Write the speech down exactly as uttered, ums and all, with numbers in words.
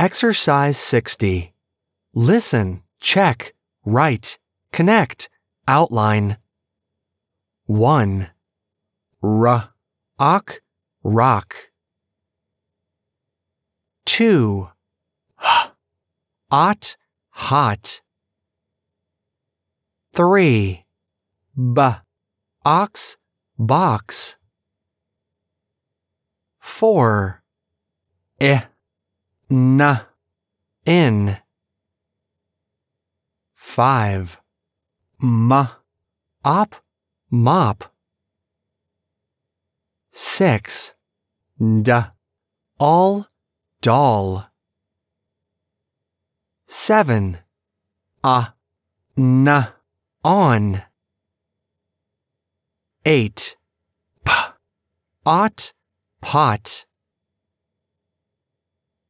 Exercise sixty. Listen, check, write, connect, outline. one. R, ok, rock. two. H, ot, hot. three. B, ox, box. four. I, n, in. five. M, op, mop. six. D, all, doll. seven. A, n, on. eight. P, ot, pot.